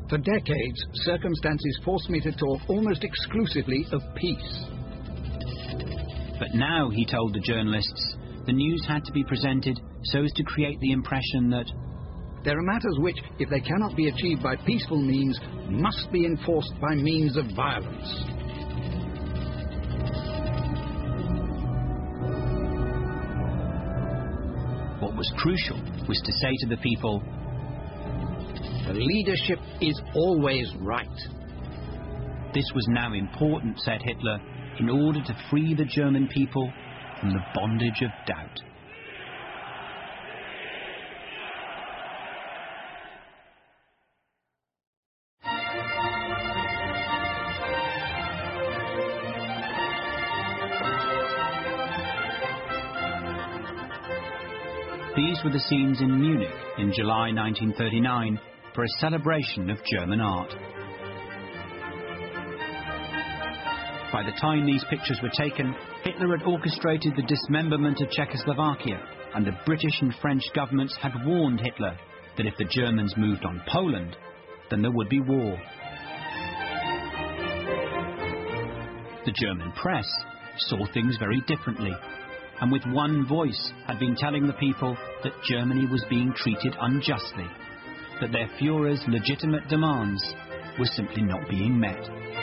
For decades, circumstances forced me to talk almost exclusively of peace. But now, he told the journalists, the news had to be presented so as to create the impression that there are matters which, if they cannot be achieved by peaceful means, must be enforced by means of violence. What was crucial was to say to the people, the leadership is always right. This was now important, said Hitler, in order to free the German people from the bondage of doubt. These were the scenes in Munich in July 1939 for a celebration of German art. By the time these pictures were taken, Hitler had orchestrated the dismemberment of Czechoslovakia, and the British and French governments had warned Hitler that if the Germans moved on Poland, then there would be war. The German press saw things very differently, and with one voice had been telling the people that Germany was being treated unjustly, that their Führer's legitimate demands were simply not being met.